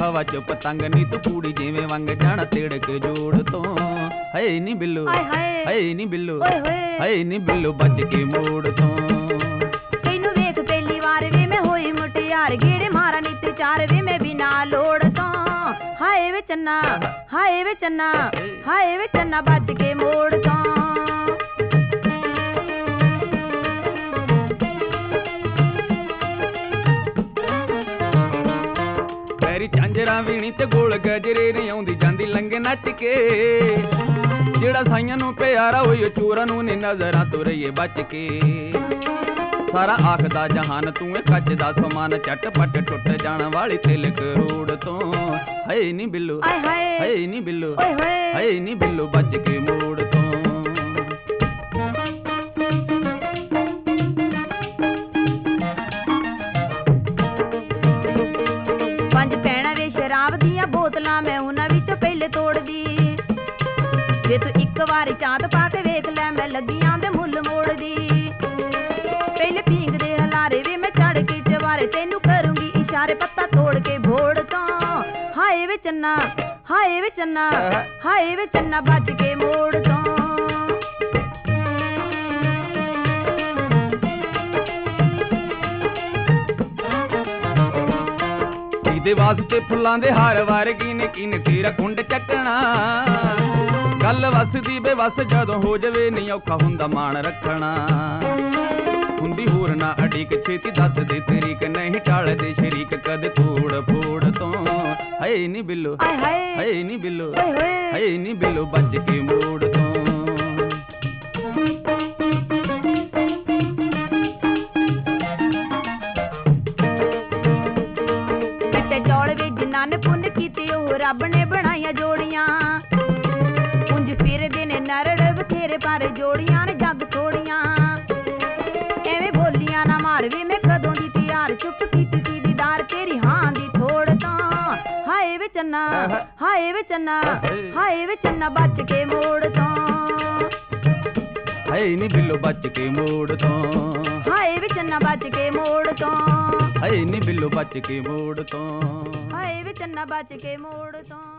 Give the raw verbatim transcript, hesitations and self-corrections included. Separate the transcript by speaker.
Speaker 1: हवा च पतंग नी तू कूड़ी जिवें वंग जाना तिड़क जोड़ तो। है नी बिल्लू है नी बिल्लू है नी बिल्लू बच के मोड़ तो।
Speaker 2: तैनू वेख पहली वार वे मैं होई मुटियार गेड़े मारा नित चार वे मैं बिना लोड़ तो। हाय वे चन्ना हाय वे चन्ना हाय वे चन्ना बच के मोड़ तो।
Speaker 1: झांजरा वीणी ते गोल गजरे नी आउंदी जांदी लंगे नच के। जेड़ा साइयां नू प्यारा होई चोरां नू नी नजरां तो रहिए बच के। सारा आखदा जहान तू है कच दा समान झटपट टुट जाण वाली तिलक रोड तो। है नी बिल्लू है नी बिल्लू है नी बिल्लू बच के मोड़ तो।
Speaker 2: शराब दियां बोतलां मैं उन्हां विचों पहले तोड़ दी। जे तू इक वारी चांद पा के वेख लै मैं लगियां दे मुੱਲ मोड़ दी। पहले पींग दे हलारे वे मैं चढ़ के चवारे तैनू करूंगी इशारे पत्ता तोड़ के भोड़ तो। हाय वे चन्ना हाय वे चन्ना हाय वे चन्ना बच के मोड़ तो।
Speaker 1: दे वास्ते फुल्लां दे हार वार कीने कीने तेरा कुंड चकना। गल वसदी बेवस जदों हो जावे नहीं औखा हुंदा मान रखना। हुंदी होर ना अड़ीक छेती दस दे तरीक नहीं टाल दे शरीक कद तोड़ फोड़ तो। है नी बिल्लू है नी बिल्लू है नी बिल्लू बच के मोड़ तो।
Speaker 2: जिन्ना ने पुण्य कीते ओह रब ने बनाइया जोड़ियां। उंज फिरदे ने नरड़ बथेरे पर जोड़ियां ने जग थोड़ियां। एवें बोलियां ना मार वे मैं कदों दी तैयार चुप कीती सी दीदार तेरी हां दी थोड़ तो। हाय वे चन्ना हाय वे चन्ना हाय वे चन्ना बच के मोड़ तो।
Speaker 1: है नी बिल्लू बच के मोड़ तो।
Speaker 2: हाय वे चन्ना बच के मोड़ तो।
Speaker 1: है नी बिल्लू बच के मोड़ तो।
Speaker 2: हाय वे चन्ना बच के मोड़ तो।